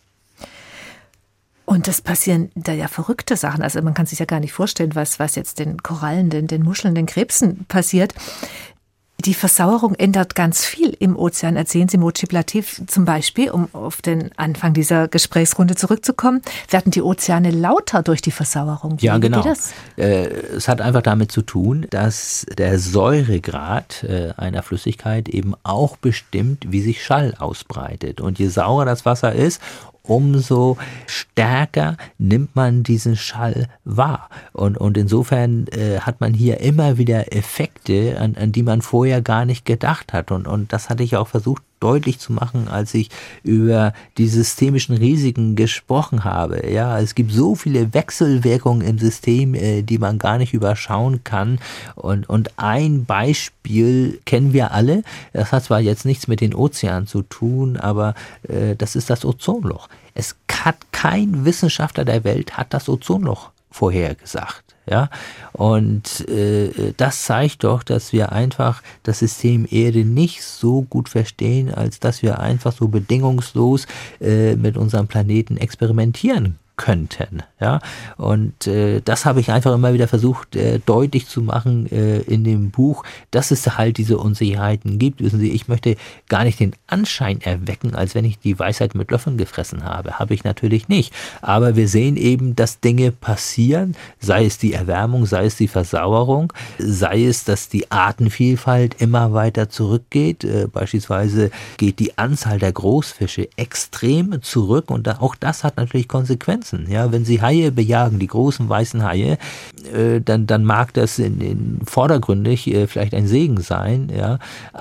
Und das passieren da ja verrückte Sachen. Also man kann sich ja gar nicht vorstellen, was jetzt den Korallen, den Muscheln, den Krebsen passiert. Die Versauerung ändert ganz viel im Ozean. Erzählen Sie Mochi Latif zum Beispiel, um auf den Anfang dieser Gesprächsrunde zurückzukommen, werden die Ozeane lauter durch die Versauerung? Ja, genau. Es hat einfach damit zu tun, dass der Säuregrad einer Flüssigkeit eben auch bestimmt, wie sich Schall ausbreitet. Und je saurer das Wasser ist, umso stärker nimmt man diesen Schall wahr. Und insofern hat man hier immer wieder Effekte, an die man vorher gar nicht gedacht hat. Und das hatte ich auch versucht deutlich zu machen, als ich über die systemischen Risiken gesprochen habe. Ja, es gibt so viele Wechselwirkungen im System, die man gar nicht überschauen kann. Und ein Beispiel kennen wir alle. Das hat zwar jetzt nichts mit den Ozeanen zu tun, aber das ist das Ozonloch. Es hat kein Wissenschaftler der Welt hat das Ozonloch vorhergesagt. Ja, und das zeigt doch, dass wir einfach das System Erde nicht so gut verstehen, als dass wir einfach so bedingungslos mit unserem Planeten experimentieren könnten. Ja, und das habe ich einfach immer wieder versucht deutlich zu machen in dem Buch, dass es halt diese Unsicherheiten gibt. Wissen Sie, ich möchte gar nicht den Anschein erwecken, als wenn ich die Weisheit mit Löffeln gefressen habe. Habe ich natürlich nicht. Aber wir sehen eben, dass Dinge passieren, sei es die Erwärmung, sei es die Versauerung, sei es, dass die Artenvielfalt immer weiter zurückgeht. Beispielsweise geht die Anzahl der Großfische extrem zurück und auch das hat natürlich Konsequenzen. Substanzen. Ja, wenn Sie Haie bejagen, die großen weißen Haie, dann mag das in vordergründig vielleicht ein Segen sein, ja,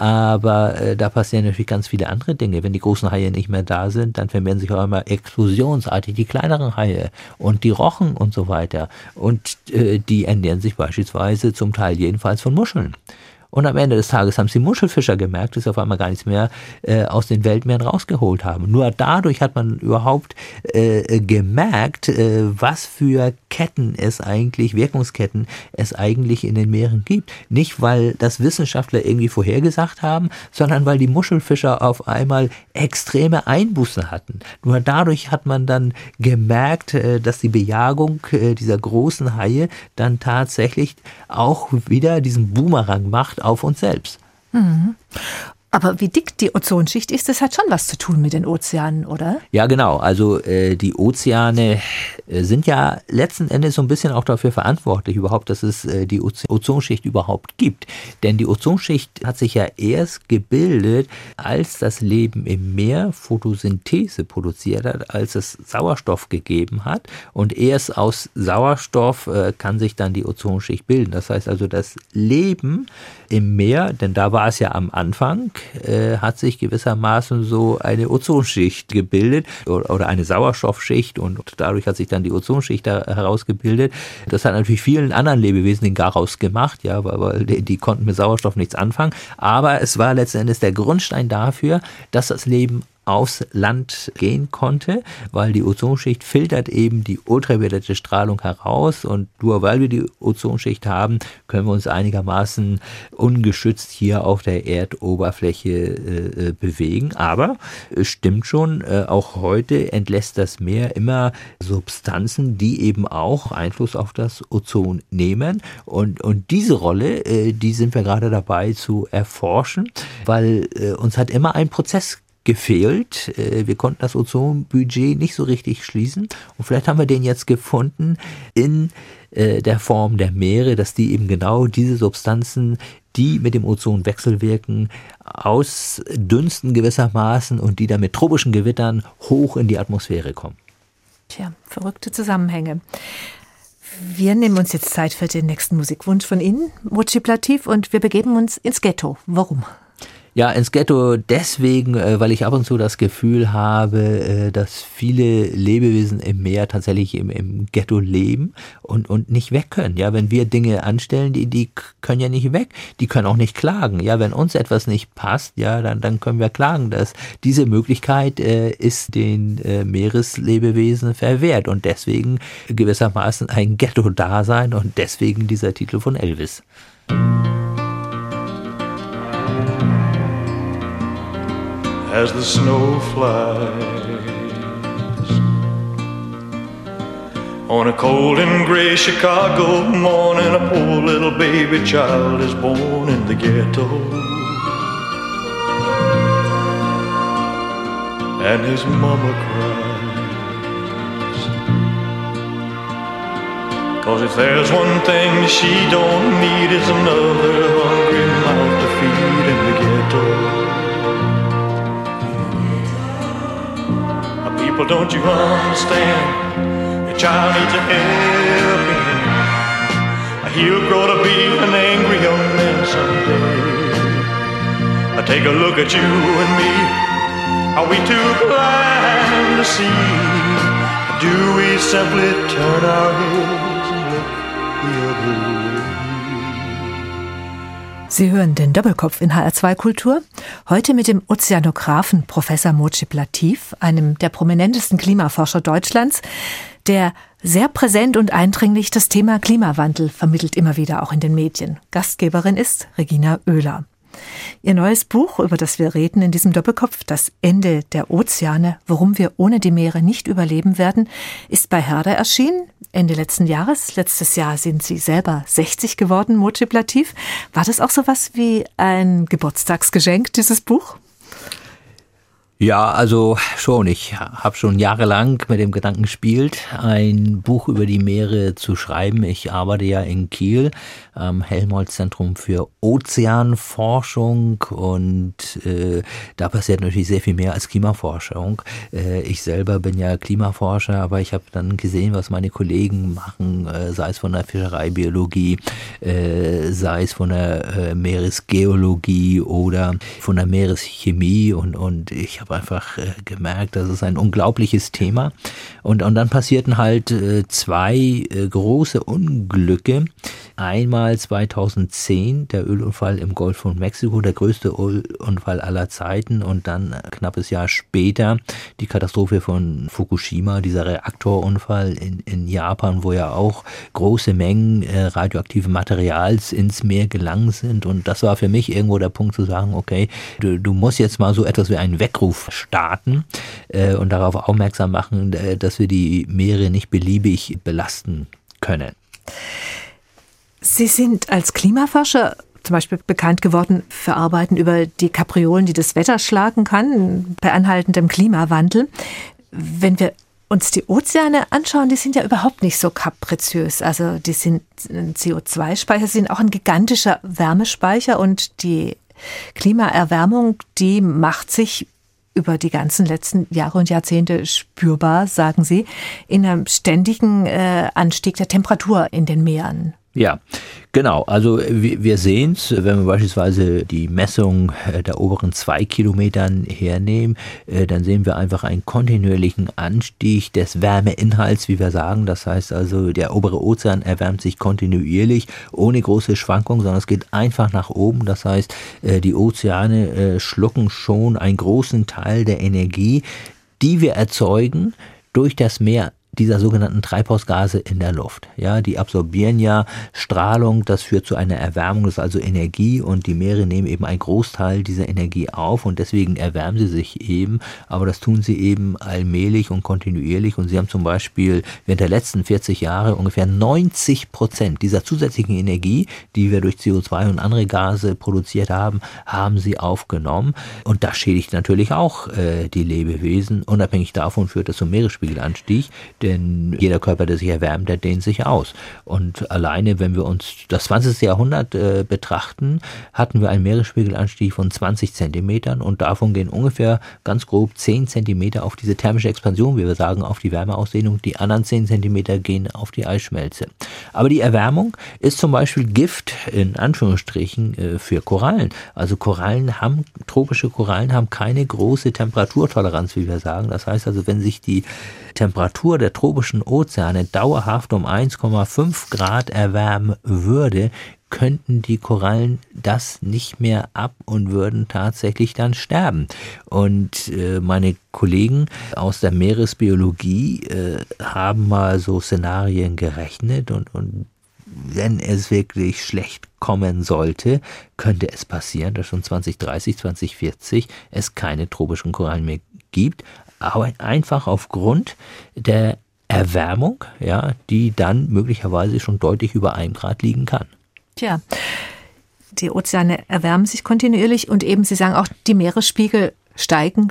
aber da passieren natürlich ganz viele andere Dinge. Wenn die großen Haie nicht mehr da sind, dann vermehren sich auch immer explosionsartig die kleineren Haie und die Rochen und so weiter. Und die ernähren sich beispielsweise zum Teil jedenfalls von Muscheln. Und am Ende des Tages haben sie Muschelfischer gemerkt, dass sie auf einmal gar nichts mehr aus den Weltmeeren rausgeholt haben. Nur dadurch hat man überhaupt gemerkt, was für Wirkungsketten es eigentlich in den Meeren gibt. Nicht, weil das Wissenschaftler irgendwie vorhergesagt haben, sondern weil die Muschelfischer auf einmal extreme Einbußen hatten. Nur dadurch hat man dann gemerkt, dass die Bejagung dieser großen Haie dann tatsächlich auch wieder diesen Boomerang macht auf uns selbst. Mhm. Aber wie dick die Ozonschicht ist, das hat schon was zu tun mit den Ozeanen, oder? Ja, genau. Also die Ozeane sind ja letzten Endes so ein bisschen auch dafür verantwortlich, überhaupt, dass es die Ozonschicht überhaupt gibt. Denn die Ozonschicht hat sich ja erst gebildet, als das Leben im Meer Photosynthese produziert hat, als es Sauerstoff gegeben hat. Und erst aus Sauerstoff kann sich dann die Ozonschicht bilden. Das heißt also, das Leben im Meer, denn da war es ja am Anfang, hat sich gewissermaßen so eine Ozonschicht gebildet oder eine Sauerstoffschicht und dadurch hat sich dann die Ozonschicht da herausgebildet. Das hat natürlich vielen anderen Lebewesen den Garaus gemacht, ja, weil die konnten mit Sauerstoff nichts anfangen, aber es war letzten Endes der Grundstein dafür, dass das Leben aufs Land gehen konnte, weil die Ozonschicht filtert eben die ultraviolette Strahlung heraus und nur weil wir die Ozonschicht haben, können wir uns einigermaßen ungeschützt hier auf der Erdoberfläche bewegen. Aber es stimmt schon, auch heute entlässt das Meer immer Substanzen, die eben auch Einfluss auf das Ozon nehmen und diese Rolle, die sind wir gerade dabei zu erforschen, weil uns hat immer ein Prozess gefehlt. Wir konnten das Ozonbudget nicht so richtig schließen und vielleicht haben wir den jetzt gefunden in der Form der Meere, dass die eben genau diese Substanzen, die mit dem Ozon wechselwirken, ausdünsten gewissermaßen und die dann mit tropischen Gewittern hoch in die Atmosphäre kommen. Tja, verrückte Zusammenhänge. Wir nehmen uns jetzt Zeit für den nächsten Musikwunsch von Ihnen, Mojib Latif, und wir begeben uns ins Ghetto. Warum? Ja, ins Ghetto deswegen, weil ich ab und zu das Gefühl habe, dass viele Lebewesen im Meer tatsächlich im Ghetto leben und nicht weg können. Ja, wenn wir Dinge anstellen, die können ja nicht weg, die können auch nicht klagen. Ja, wenn uns etwas nicht passt, ja, dann können wir klagen. Diese Möglichkeit ist den Meereslebewesen verwehrt und deswegen gewissermaßen ein Ghetto-Dasein und deswegen dieser Titel von Elvis. As the snow flies on a cold and gray Chicago morning, a poor little baby child is born in the ghetto, and his mama cries, 'cause if there's one thing she don't need, is another hungry mouth to feed in the ghetto. People, don't you understand? Your child needs a helping hand. He'll grow to be an angry young man someday. Take a look at you and me. Are we too blind to see? Do we simply turn our heads and look the other way? Sie hören den Doppelkopf in HR2 Kultur. Heute mit dem Ozeanographen Professor Mojib Latif, einem der prominentesten Klimaforscher Deutschlands, der sehr präsent und eindringlich das Thema Klimawandel vermittelt, immer wieder auch in den Medien. Gastgeberin ist Regina Oehler. Ihr neues Buch, über das wir reden in diesem Doppelkopf, Das Ende der Ozeane, warum wir ohne die Meere nicht überleben werden, ist bei Herder erschienen, Ende letzten Jahres. Letztes Jahr sind Sie selber 60 geworden, Mojib Latif. War das auch sowas wie ein Geburtstagsgeschenk, dieses Buch? Ja, also schon. Ich habe schon jahrelang mit dem Gedanken gespielt, ein Buch über die Meere zu schreiben. Ich arbeite ja in Kiel am Helmholtz-Zentrum für Ozeanforschung und da passiert natürlich sehr viel mehr als Klimaforschung. Ich selber bin ja Klimaforscher, aber ich habe dann gesehen, was meine Kollegen machen, sei es von der Fischereibiologie, sei es von der Meeresgeologie oder von der Meereschemie und ich habe einfach gemerkt, das ist ein unglaubliches Thema und dann passierten halt zwei große Unglücke. Einmal 2010 der Ölunfall im Golf von Mexiko, der größte Ölunfall aller Zeiten und dann ein knappes Jahr später die Katastrophe von Fukushima, dieser Reaktorunfall in Japan, wo ja auch große Mengen radioaktiven Materials ins Meer gelangen sind und das war für mich irgendwo der Punkt zu sagen, okay, du musst jetzt mal so etwas wie einen Weckruf starten und darauf aufmerksam machen, dass wir die Meere nicht beliebig belasten können. Sie sind als Klimaforscher zum Beispiel bekannt geworden für Arbeiten über die Kapriolen, die das Wetter schlagen kann, bei anhaltendem Klimawandel. Wenn wir uns die Ozeane anschauen, die sind ja überhaupt nicht so kapriziös. Also die sind ein CO2-Speicher, sie sind auch ein gigantischer Wärmespeicher und die Klimaerwärmung, die macht sich über die ganzen letzten Jahre und Jahrzehnte spürbar, sagen Sie, in einem ständigen Anstieg der Temperatur in den Meeren. Ja, genau. Also wir sehen es, wenn wir beispielsweise die Messung der oberen 2 Kilometern hernehmen, dann sehen wir einfach einen kontinuierlichen Anstieg des Wärmeinhalts, wie wir sagen. Das heißt also, der obere Ozean erwärmt sich kontinuierlich, ohne große Schwankungen, sondern es geht einfach nach oben. Das heißt, die Ozeane schlucken schon einen großen Teil der Energie, die wir erzeugen durch das Meer, dieser sogenannten Treibhausgase in der Luft. Ja, die absorbieren ja Strahlung, das führt zu einer Erwärmung, das ist also Energie und die Meere nehmen eben einen Großteil dieser Energie auf und deswegen erwärmen sie sich eben, aber das tun sie eben allmählich und kontinuierlich und sie haben zum Beispiel während der letzten 40 Jahre ungefähr 90% dieser zusätzlichen Energie, die wir durch CO2 und andere Gase produziert haben, haben sie aufgenommen und das schädigt natürlich auch die Lebewesen. Unabhängig davon führt das zum Meeresspiegelanstieg, denn jeder Körper, der sich erwärmt, der dehnt sich aus. Und alleine, wenn wir uns das 20. Jahrhundert betrachten, hatten wir einen Meeresspiegelanstieg von 20 Zentimetern und davon gehen ungefähr ganz grob 10 Zentimeter auf diese thermische Expansion, wie wir sagen, auf die Wärmeausdehnung. Die anderen 10 Zentimeter gehen auf die Eisschmelze. Aber die Erwärmung ist zum Beispiel Gift, in Anführungsstrichen, für Korallen. Also tropische Korallen haben keine große Temperaturtoleranz, wie wir sagen. Das heißt also, wenn sich die Temperatur der tropischen Ozeane dauerhaft um 1,5 Grad erwärmen würde, könnten die Korallen das nicht mehr ab und würden tatsächlich dann sterben. Und meine Kollegen aus der Meeresbiologie haben mal so Szenarien gerechnet und wenn es wirklich schlecht kommen sollte, könnte es passieren, dass schon 2030, 2040 es keine tropischen Korallen mehr gibt, aber einfach aufgrund der Erwärmung, ja, die dann möglicherweise schon deutlich über 1 Grad liegen kann. Tja, die Ozeane erwärmen sich kontinuierlich und eben, Sie sagen auch, die Meeresspiegel steigen,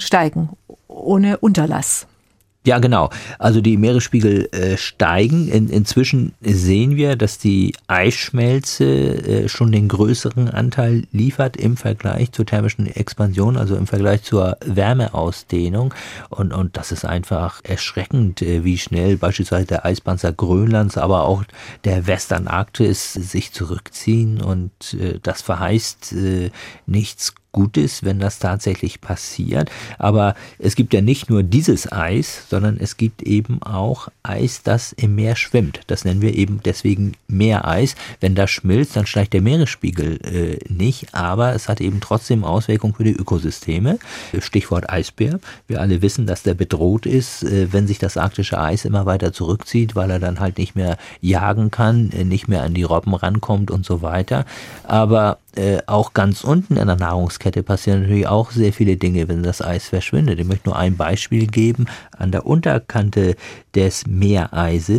ohne Unterlass. Ja, genau. Also die Meeresspiegel steigen. Inzwischen sehen wir, dass die Eisschmelze schon den größeren Anteil liefert im Vergleich zur thermischen Expansion, also im Vergleich zur Wärmeausdehnung. Und das ist einfach erschreckend, wie schnell beispielsweise der Eispanzer Grönlands, aber auch der Westantarktis sich zurückziehen. Und das verheißt nichts Gutes, wenn das tatsächlich passiert. Aber es gibt ja nicht nur dieses Eis, sondern es gibt eben auch Eis, das im Meer schwimmt. Das nennen wir eben deswegen Meereis. Wenn das schmilzt, dann steigt der Meeresspiegel nicht, aber es hat eben trotzdem Auswirkungen für die Ökosysteme. Stichwort Eisbär. Wir alle wissen, dass der bedroht ist, wenn sich das arktische Eis immer weiter zurückzieht, weil er dann halt nicht mehr jagen kann, nicht mehr an die Robben rankommt und so weiter. Aber auch ganz unten in der Nahrungskette passieren natürlich auch sehr viele Dinge, wenn das Eis verschwindet. Ich möchte nur ein Beispiel geben. An der Unterkante des Meereises,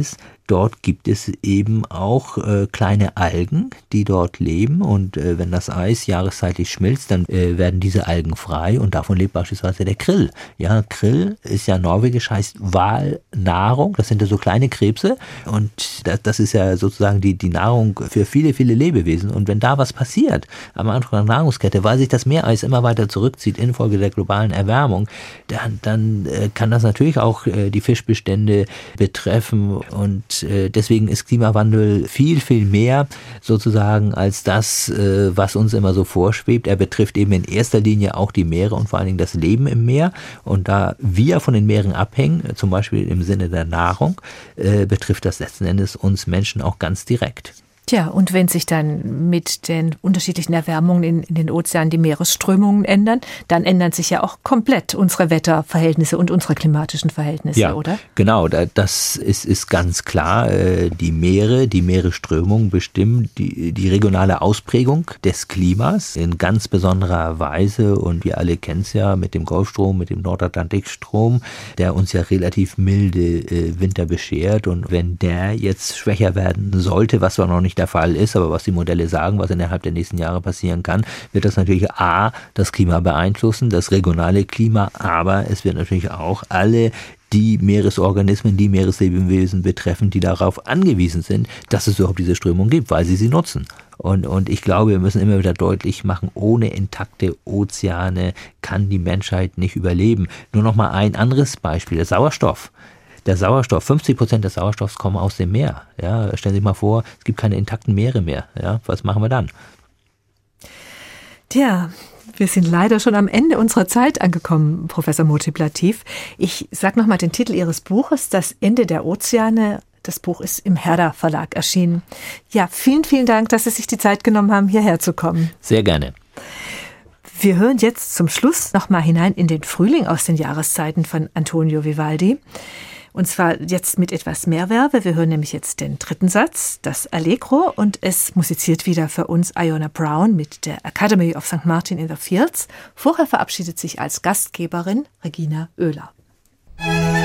dort gibt es eben auch kleine Algen, die dort leben und wenn das Eis jahreszeitlich schmilzt, dann werden diese Algen frei und davon lebt beispielsweise der Krill. Ja, Krill ist ja norwegisch, heißt Walnahrung, das sind ja so kleine Krebse und das ist ja sozusagen die Nahrung für viele, viele Lebewesen und wenn da was passiert am Anfang der Nahrungskette, weil sich das Meereis immer weiter zurückzieht infolge der globalen Erwärmung, dann kann das natürlich auch die Fischbestände betreffen und deswegen ist Klimawandel viel, viel mehr sozusagen als das, was uns immer so vorschwebt. Er betrifft eben in erster Linie auch die Meere und vor allen Dingen das Leben im Meer. Und da wir von den Meeren abhängen, zum Beispiel im Sinne der Nahrung, betrifft das letzten Endes uns Menschen auch ganz direkt. Tja, und wenn sich dann mit den unterschiedlichen Erwärmungen in den Ozeanen die Meeresströmungen ändern, dann ändern sich ja auch komplett unsere Wetterverhältnisse und unsere klimatischen Verhältnisse, ja, oder? Genau, das ist ganz klar. Die Meeresströmungen bestimmen die regionale Ausprägung des Klimas in ganz besonderer Weise und wir alle kennen es ja mit dem Golfstrom, mit dem Nordatlantikstrom, der uns ja relativ milde Winter beschert und wenn der jetzt schwächer werden sollte, was wir noch nicht der Fall ist, aber was die Modelle sagen, was innerhalb der nächsten Jahre passieren kann, wird das natürlich das Klima beeinflussen, das regionale Klima, aber es wird natürlich auch alle die Meeresorganismen, die Meereslebewesen betreffen, die darauf angewiesen sind, dass es überhaupt diese Strömung gibt, weil sie nutzen. Und ich glaube, wir müssen immer wieder deutlich machen, ohne intakte Ozeane kann die Menschheit nicht überleben. Nur noch mal ein anderes Beispiel, der Sauerstoff. Der Sauerstoff, 50% des Sauerstoffs kommen aus dem Meer. Ja, stellen Sie sich mal vor, es gibt keine intakten Meere mehr. Ja, was machen wir dann? Tja, wir sind leider schon am Ende unserer Zeit angekommen, Professor Motib Latif. Ich sage nochmal den Titel Ihres Buches, Das Ende der Ozeane. Das Buch ist im Herder Verlag erschienen. Ja, vielen, vielen Dank, dass Sie sich die Zeit genommen haben, hierher zu kommen. Sehr gerne. Wir hören jetzt zum Schluss nochmal hinein in den Frühling aus den Jahreszeiten von Antonio Vivaldi. Und zwar jetzt mit etwas mehr Verve. Wir hören nämlich jetzt den dritten Satz, das Allegro. Und es musiziert wieder für uns Iona Brown mit der Academy of St. Martin in the Fields. Vorher verabschiedet sich als Gastgeberin Regina Oehler.